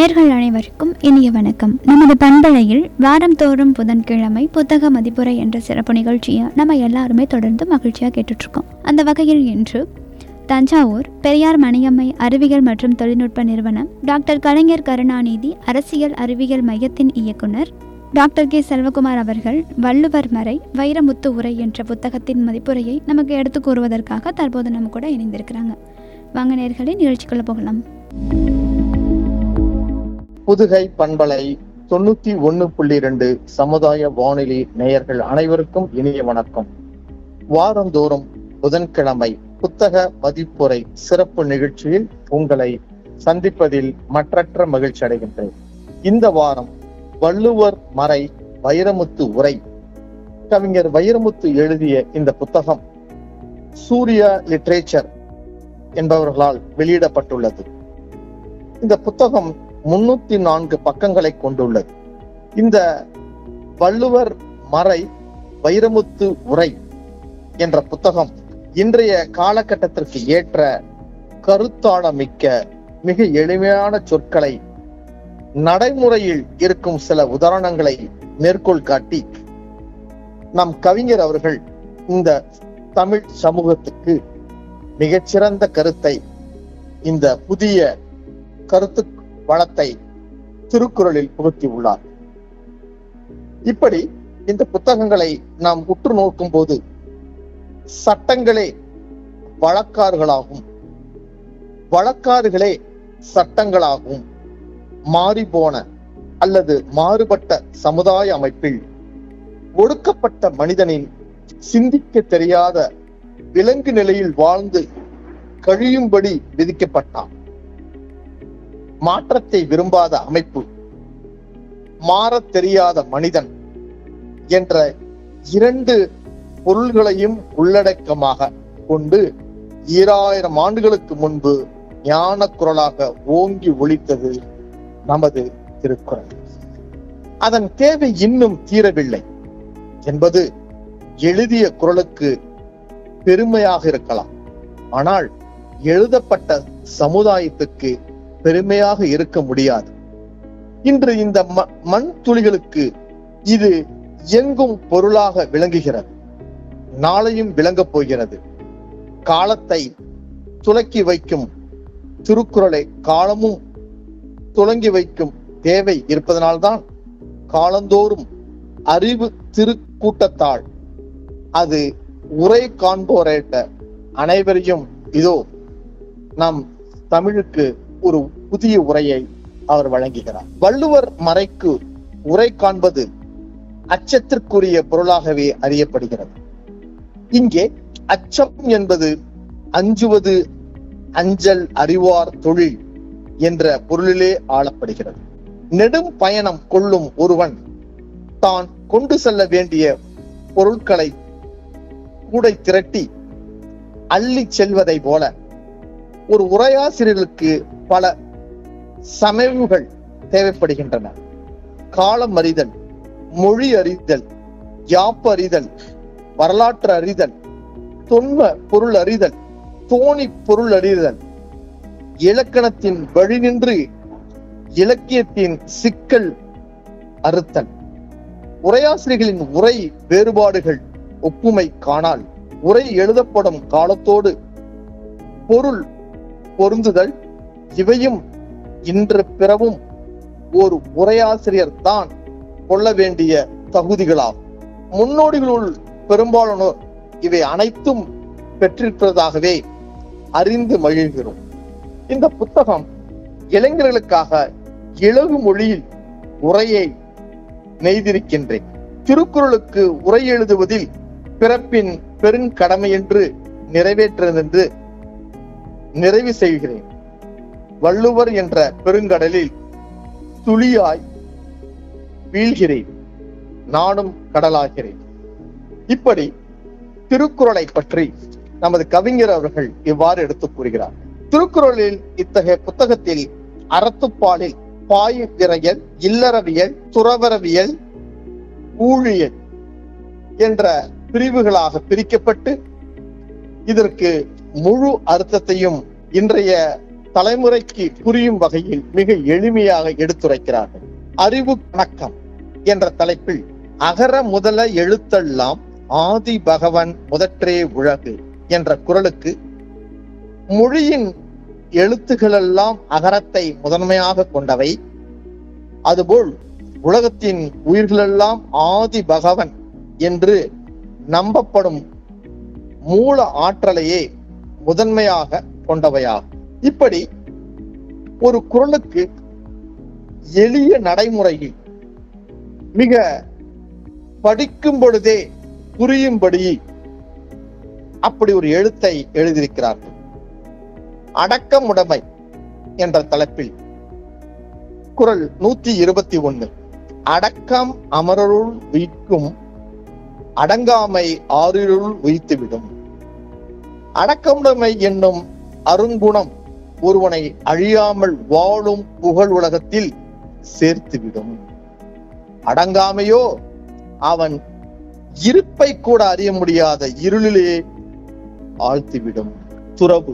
நேயர்கள் அனைவருக்கும் இனிய வணக்கம். நமது பண்பலையில் வாரந்தோறும் புதன்கிழமை புத்தக மதிப்புரை என்ற சிறப்பு நிகழ்ச்சியை நம்ம எல்லாருமே தொடர்ந்து மகிழ்ச்சியாக கேட்டுட்ருக்கோம். அந்த வகையில் இன்று தஞ்சாவூர் பெரியார் மணியம்மை அறிவியல் மற்றும் தொழில்நுட்ப நிறுவனம் டாக்டர் கலைஞர் கருணாநிதி அரசியல் அறிவியல் மையத்தின் இயக்குனர் டாக்டர் கே செல்வகுமார் அவர்கள் வள்ளுவர் மறை வைரமுத்து உரை என்ற புத்தகத்தின் மதிப்புரையை நமக்கு எடுத்து கூறுவதற்காக தற்போது நம்ம கூட இணைந்திருக்கிறாங்க. வாங்க நேயர்களே, நிகழ்ச்சிக்குள்ள போகலாம். புதுகை பண்பலை 91.2 சமுதாய வானொலி நேயர்கள் அனைவருக்கும் இனிய வணக்கம். வாரந்தோறும் புதன்கிழமை புத்தக மதிப்புரை சிறப்பு நிகழ்ச்சியில் உங்களை சந்திப்பதில் மற்றற்ற மகிழ்ச்சி அடைகின்றேன். இந்த வாரம் வள்ளுவர் மறை வைரமுத்து உரை. கவிஞர் வைரமுத்து எழுதிய இந்த புத்தகம் சூர்யா லிட்ரேச்சர் என்பவர்களால் வெளியிடப்பட்டுள்ளது. இந்த புத்தகம் 304 பக்கங்களை கொண்டுள்ளது. இந்த வள்ளுவர் மறை வைரமுத்து உரை என்ற புத்தகம் இன்றைய காலகட்டத்திற்கு ஏற்ற கருத்தாளமிக்க மிக எளிமையான சொற்களை, நடைமுறையில் இருக்கும் சில உதாரணங்களை மேற்கோள் காட்டி நம் கவிஞர் அவர்கள் இந்த தமிழ் சமூகத்துக்கு மிகச்சிறந்த கருத்தை, இந்த புதிய கருத்து வளத்தை திருக்குறளில் புகுத்தி உள்ளார். இப்படி இந்த புத்தகங்களை நாம் உற்று நோக்கும் போது சட்டங்களே வழக்காறுகளாகும், வழக்காறுகளே சட்டங்களாகும் மாறிப்போன அல்லது மாறுபட்ட சமுதாய அமைப்பில் ஒடுக்கப்பட்ட மனிதனின் சிந்திக்க தெரியாத விலங்கு நிலையில் வாழ்ந்து கழியும்படி விதிக்கப்பட்டான். மாற்றத்தை விரும்பாத அமைப்பு, மாறத் தெரியாத மனிதன் என்ற 2 பொருள்களையும் உள்ளடக்கமாக கொண்டு 2000 ஆண்டுகளுக்கு முன்பு ஞான குரலாக ஓங்கி ஒலித்தது நமது திருக்குறள். அதன் தேவை இன்னும் தீரவில்லை என்பது எழுதிய குறளுக்கு பெருமையாக இருக்கலாம். ஆனால் எழுதப்பட்ட சமுதாயத்துக்கு பெருமையாக இருக்க முடியாது. இன்று இந்த மண் துளிகளுக்கு இது எங்கும் பொருளாக விளங்குகிறது, நாளையும் விளங்கப் போகிறது. காலத்தை துலக்கி வைக்கும் திருக்குறளை காலமும் துலங்கி வைக்கும் தேவை இருப்பதனால்தான் காலந்தோறும் அறிவு திருக்கூட்டத்தால் அது உரை காண்போரேட்ட அனைவரையும் இதோ நம் தமிழுக்கு ஒரு புதிய உரையை அவர் வழங்குகிறார். வள்ளுவர் மறைக்கு உரை காண்பது அச்சத்திற்குரிய பொருளாகவே அறியப்படுகிறது. இங்கே அச்சம் என்பது அஞ்சுவது, அஞ்சல் அறிவார் தொழில் என்ற பொருளிலே ஆளப்படுகிறது. நெடும் பயணம் கொள்ளும் ஒருவன் தான் கொண்டு செல்ல வேண்டிய பொருட்களை கூடை திரட்டி அள்ளி செல்வதை போல ஒரு உரையாசிரியர்களுக்கு பல சமைவுகள் தேவைப்படுகின்றன. காலம் அறிதல், மொழி அறிதல், யாப்பு அறிதல், வரலாற்று அறிதல், தொன்ம பொருள் அறிதல், தோணி பொருள் அறிதல், இலக்கணத்தின் வழி நின்று இலக்கியத்தின் சிக்கல் அறுத்தல். உரையாசிரியர்களின் உரை வேறுபாடுகள் ஒப்புமை காணால் உரை எழுதப்படும் காலத்தோடு பொருள் பொருந்துதல், இவையும் இன்று பிறவும் ஒரு உரையாசிரியர் தான் கொள்ள வேண்டிய தகுதிகளாகும். முன்னோடிகளுள் பெரும்பாலானோர் இவை அனைத்தும் பெற்றிருப்பதாகவே அறிந்து மகிழ்கிறோம். இந்த புத்தகம் இளைஞர்களுக்காக இலகு மொழியில் உரையை நெய்திருக்கின்றேன். திருக்குறளுக்கு உரை எழுதுவதில் பிறப்பின் பெருங்கடமை என்று நிறைவேற்றது நிறைவு செய்கிறேன். வள்ளுவர் என்ற பெருங்கடலில் துளியாய் வீழ்கிறேன், நானும் கடலாகிறேன். இப்படி திருக்குறளை பற்றி நமது கவிஞர் அவர்கள் இவ்வாறு எடுத்துக் கூறுகிறார். திருக்குறளில் இத்தகைய புத்தகத்தில் அறத்துப்பாலில் பாய்விரையல், இல்லறவியல், துறவரவியல், ஊழியல் என்ற பிரிவுகளாக பிரிக்கப்பட்டு இதற்கு முழு அர்த்தத்தையும் இன்றைய தலைமுறைக்கு புரியும் வகையில் மிக எளிமையாக எடுத்துரைக்கிறார்கள். அறிவு கணக்கம் என்ற தலைப்பில் அகர முதல எழுத்தெல்லாம் ஆதி பகவன் முதற்றே உலகு என்ற குறளுக்கு மொழியின் எழுத்துகளெல்லாம் அகரத்தை முதன்மையாக கொண்டவை, அதுபோல் உலகத்தின் உயிர்களெல்லாம் ஆதி பகவன் என்று நம்பப்படும் மூல ஆற்றலையே முதன்மையாக கொண்டவையாகும். இப்படி ஒரு குறளுக்கு எளிய நடைமுறையில் மிக படிக்கும் பொழுதே புரியும்படி அப்படி ஒரு எழுத்தை எழுதியிருக்கிறார்கள். அடக்கமுடைமை என்ற தலைப்பில் குறள் 121, அடக்கம் அமரருள் உயிர்க்கும், அடங்காமை ஆறிருள் உயிர்த்துவிடும். அடக்கமுடைமை என்னும் அருங்குணம் ஒருவனை அழியாமல் வாழும் புகழ் உலகத்தில் சேர்த்துவிடும். அடங்காமையோ அவன் இருப்பை கூட அறிய முடியாத இருளிலே ஆழ்த்திவிடும். துறவு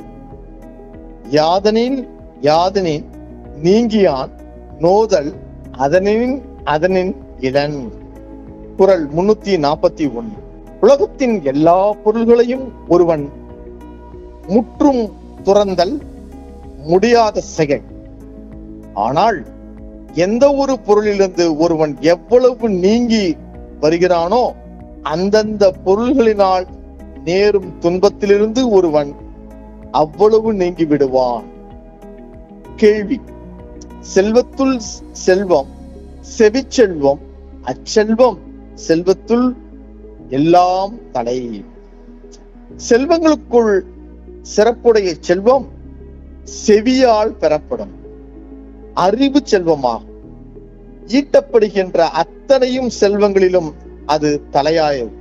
யாதனின் யாதனின் நீங்கியான் நோதல் அதனின் இளன். குறள் 341. உலகத்தின் எல்லா பொருள்களையும் ஒருவன் முற்றும் துறந்தல் முடியாத செயல். ஆனால் எந்த ஒரு பொருளிலிருந்து ஒருவன் எவ்வளவு நீங்கி வருகிறானோ அந்தந்த பொருள்களினால் நேரும் துன்பத்திலிருந்து ஒருவன் அவ்வளவு நீங்கி விடுவான். கேள்வி: செல்வத்துள் செல்வம் செவிச்செல்வம், அச்செல்வம் செல்வத்துள் எல்லாம் தலை. செல்வங்களுக்குள் சிறப்புடைய செல்வம் செவியால் பெறப்படும் அறிவு செல்வமாகும். ஈட்டப்படுகின்ற அத்தனையும் செல்வங்களிலும் அது தலையாயது.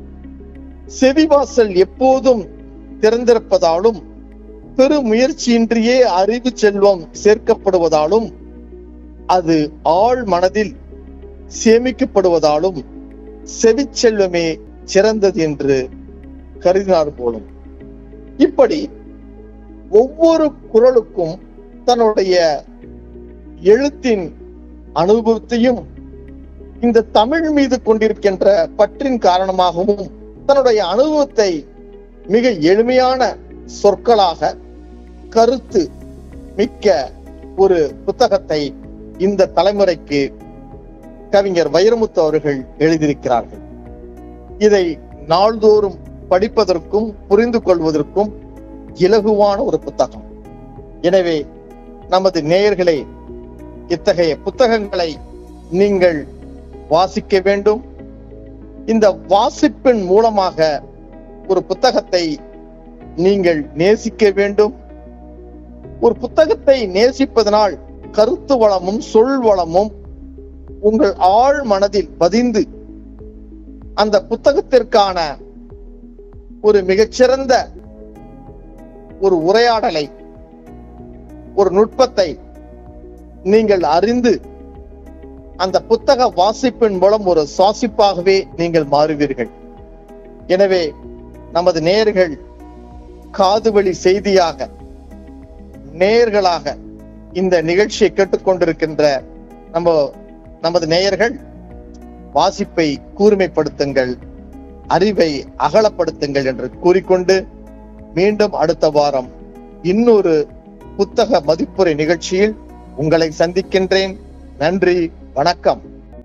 செவிவாசல் எப்போதும் திறந்திருப்பதாலும் பெரு முயற்சியின்றியே அறிவு செல்வம் சேர்க்கப்படுவதாலும் அது ஆழ் மனதில் சேமிக்கப்படுவதாலும் செவிச்செல்வமே சிறந்தது என்று கருதினார் போலும். இப்படி ஒவ்வொரு குறளுக்கும் தன்னுடைய எழுத்தின் அனுபவத்தையும் இந்த தமிழ் மீது கொண்டிருக்கின்ற பற்றின் காரணமாகவும் தன்னுடைய அனுபவத்தை மிக எளிமையான சொற்களாக கருத்து மிக்க ஒரு புத்தகத்தை இந்த தலைமுறைக்கு கவிஞர் வைரமுத்து அவர்கள் எழுதியிருக்கிறார்கள். இதை நாள்தோறும் படிப்பதற்கும் புரிந்து கொள்வதற்கும் இலகுவான ஒரு புத்தகம். எனவே நமது நேயர்களே, இத்தகைய புத்தகங்களை நீங்கள் வாசிக்க வேண்டும். இந்த வாசிப்பின் மூலமாக ஒரு புத்தகத்தை நீங்கள் நேசிக்க வேண்டும். ஒரு புத்தகத்தை நேசிப்பதனால் கருத்து வளமும் சொல் வளமும் உங்கள் ஆழ் மனதில் பதிந்து அந்த புத்தகத்திற்கான ஒரு மிகச்சிறந்த ஒரு உரையாடலை, ஒரு நுட்பத்தை நீங்கள் அறிந்து அந்த புத்தக வாசிப்பின் மூலம் ஒரு சுவாசிப்பாகவே நீங்கள் மாறுவீர்கள். எனவே நமது நேயர்கள் காதுவழி செய்தியாக நேயர்களாக இந்த நிகழ்ச்சியை கேட்டுக்கொண்டிருக்கின்ற நமது நேயர்கள் வாசிப்பை கூர்மைப்படுத்துங்கள், அறிவை அகலப்படுத்துங்கள் என்று கூறிக்கொண்டு மீண்டும் அடுத்த வாரம் இன்னொரு புத்தக மதிப்புரை நிகழ்ச்சியில் உங்களை சந்திக்கின்றேன். நன்றி, வணக்கம்.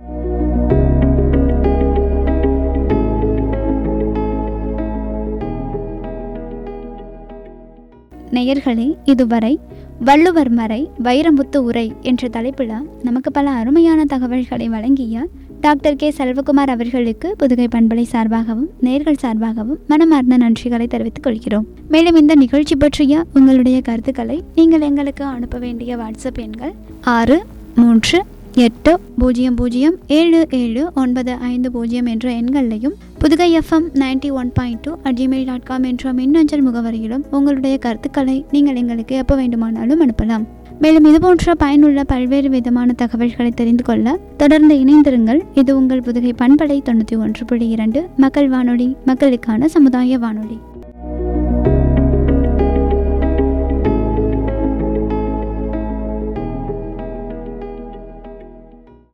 நேயர்களே, இதுவரை வள்ளுவர் மறை வைரமுத்து உரை என்ற தலைப்பில் நமக்கு பல அருமையான தகவல்களை வழங்கிய டாக்டர் கே செல்வகுமார் அவர்களுக்கு புதுகை பண்பலை சார்பாகவும் நேயர்கள் சார்பாகவும் மனமார்ந்த நன்றிகளை தெரிவித்துக் கொள்கிறோம். மேலும் இந்த நிகழ்ச்சி பற்றிய உங்களுடைய கருத்துக்களை நீங்கள் எங்களுக்கு அனுப்ப வேண்டிய வாட்ஸ்அப் எண்கள் 6380077950 என்ற எண்களையும் புதுகை FM 91.2 என்ற மின்னஞ்சல் முகவரியிலும் உங்களுடைய கருத்துக்களை நீங்கள் எங்களுக்கு எப்போ வேண்டுமானாலும் அனுப்பலாம். மேலும் இதுபோன்ற பயனுள்ள பல்வேறு விதமான தகவல்களை தெரிந்து கொள்ள தொடர்ந்து இணைந்திருங்கள். இது உங்கள் புதுகை பண்பலை 91.2 மக்கள் வானொலி, மக்களுக்கான சமுதாய வானொலி.